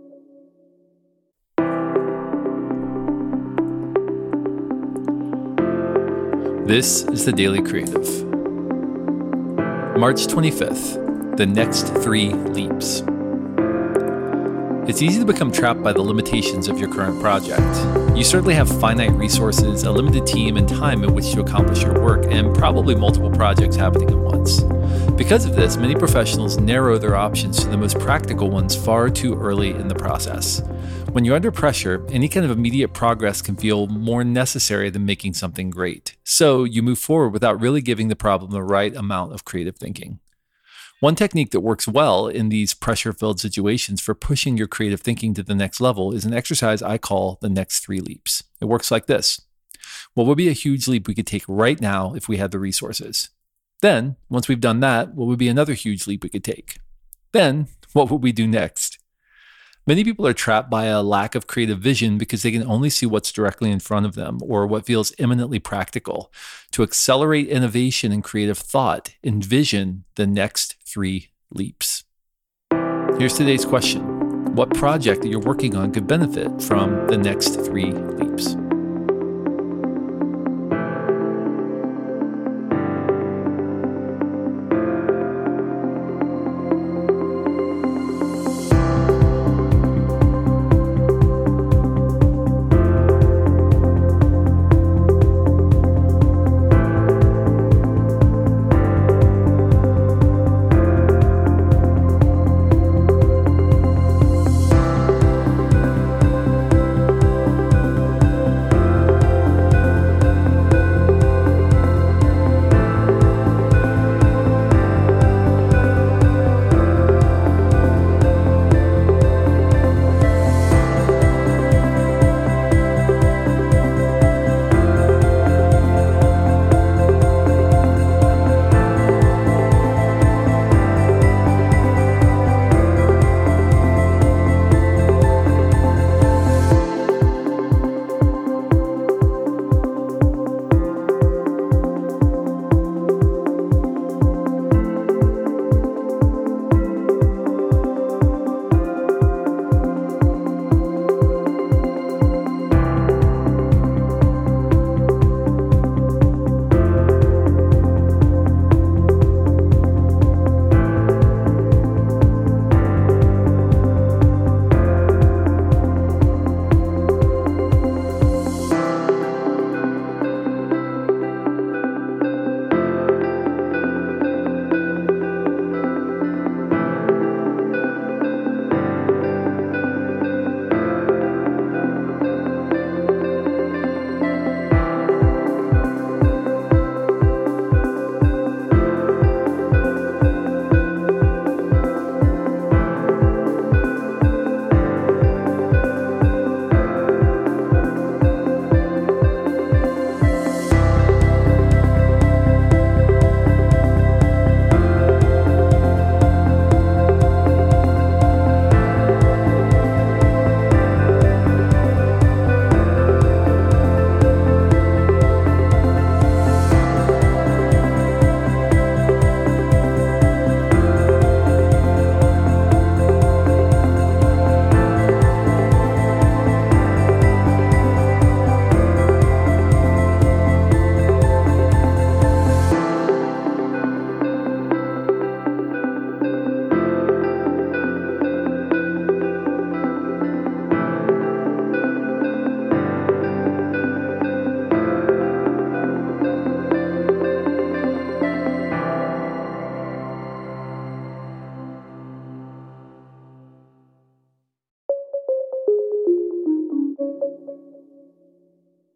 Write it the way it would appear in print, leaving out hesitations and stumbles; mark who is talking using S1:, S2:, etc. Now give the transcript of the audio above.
S1: This is the Daily Creative. March 25th, the next 3 leaps. It's easy to become trapped by the limitations of your current project. You certainly have finite resources, a limited team, and time in which to accomplish your work, and probably multiple projects happening at once. Because of this, many professionals narrow their options to the most practical ones far too early in the process. When you're under pressure, any kind of immediate progress can feel more necessary than making something great. So you move forward without really giving the problem the right amount of creative thinking. One technique that works well in these pressure-filled situations for pushing your creative thinking to the next level is an exercise I call the next 3 leaps. It works like this. What would be a huge leap we could take right now if we had the resources? Then, once we've done that, what would be another huge leap we could take? Then, what would we do next? Many people are trapped by a lack of creative vision because they can only see what's directly in front of them or what feels imminently practical. To accelerate innovation and creative thought, envision the next 3 leaps. Here's today's question. What project that you're working on could benefit from the next 3 leaps?